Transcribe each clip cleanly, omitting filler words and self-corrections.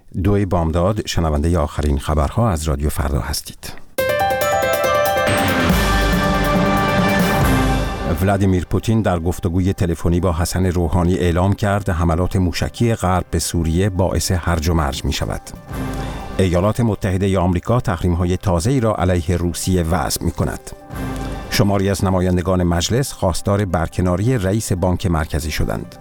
2 بامداد شنونده ی آخرین خبرها از رادیو فردا هستید. ولادیمیر پوتین در گفتگوی تلفنی با حسن روحانی اعلام کرد حملات موشکی غرب به سوریه باعث هرج و مرج می شود. ایالات متحده ی آمریکا تحریم‌های تازه‌ای را علیه روسیه وضع می‌کند. شماری از نمایندگان مجلس خواستار برکناری رئیس بانک مرکزی شدند.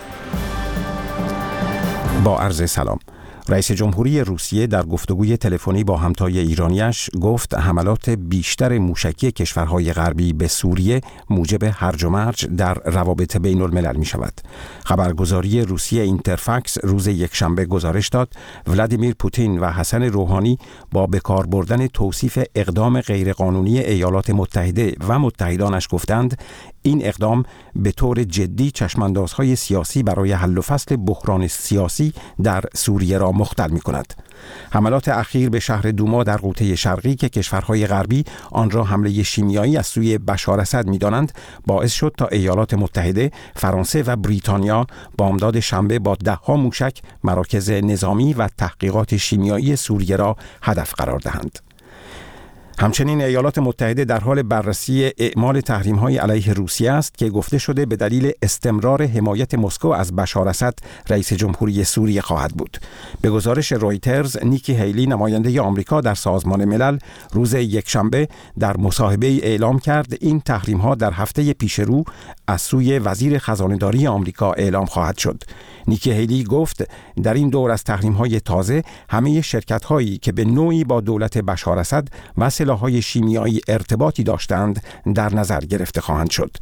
با عرض سلام. رئیس جمهوری روسیه در گفتگوی تلفنی با همتای ایرانیش گفت حملات بیشتر موشکی کشورهای غربی به سوریه موجب هرج و مرج در روابط بین الملل می شود. خبرگزاری روسیه اینترفکس روز یکشنبه گزارش داد ولادیمیر پوتین و حسن روحانی با بکار بردن توصیف اقدام غیرقانونی ایالات متحده و متحدانش گفتند این اقدام به طور جدی چشماندازهای سیاسی برای حل و فصل بحران سیاسی در سوریه را مختل می کند. حملات اخیر به شهر دوما در غوطه شرقی که کشورهای غربی آن را حمله شیمیایی از سوی بشار اسد می دانند باعث شد تا ایالات متحده، فرانسه و بریتانیا بامداد شنبه با 10 موشک مراکز نظامی و تحقیقات شیمیایی سوریه را هدف قرار دهند. همچنین ایالات متحده در حال بررسی اعمال تحریم‌های علیه روسیه است که گفته شده به دلیل استمرار حمایت مسکو از بشار اسد رئیس جمهوری سوریه خواهد بود. به گزارش رویترز، نیکی هیلی نماینده آمریکا در سازمان ملل روز یکشنبه در مصاحبه اعلام کرد این تحریم‌ها در هفته پیش رو از سوی وزیر خزانه‌داری آمریکا اعلام خواهد شد. نیکی هیلی گفت در این دور از تحریم‌های تازه همه شرکت‌هایی که به نوعی با دولت بشار اسد و سلاح‌های شیمیایی ارتباطی داشتند در نظر گرفته خواهند شد.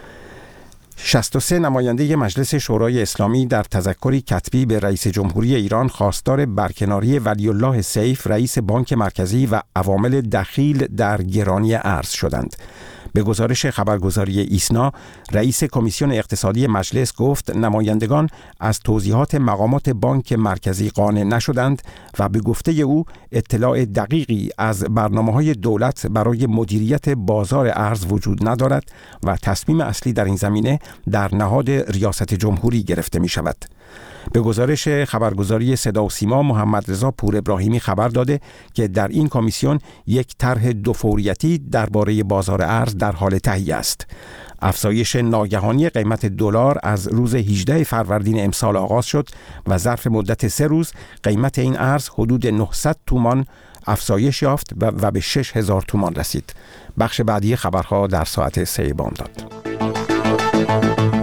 63 نماینده مجلس شورای اسلامی در تذکری کتبی به رئیس جمهوری ایران خواستار برکناری ولی الله سیف رئیس بانک مرکزی و عوامل دخیل در گرانی ارز شدند. به گزارش خبرگزاری ایسنا، رئیس کمیسیون اقتصادی مجلس گفت نمایندگان از توضیحات مقامات بانک مرکزی قانع نشدند و به گفته او اطلاع دقیقی از برنامه‌های دولت برای مدیریت بازار ارز وجود ندارد و تصمیم اصلی در این زمینه در نهاد ریاست جمهوری گرفته می شود. به گزارش خبرگزاری صدا و سیما، محمد رضا پور ابراهیمی خبر داده که در این کمیسیون یک طرح دوفوریتی درباره بازار ارز در حال تهیه است. افزایش ناگهانی قیمت دلار از روز 18 فروردین امسال آغاز شد و ظرف مدت 3 روز قیمت این ارز حدود 900 تومان افزایش یافت و به 6000 تومان رسید. بخش بعدی خبرها در ساعت 3 بامداد.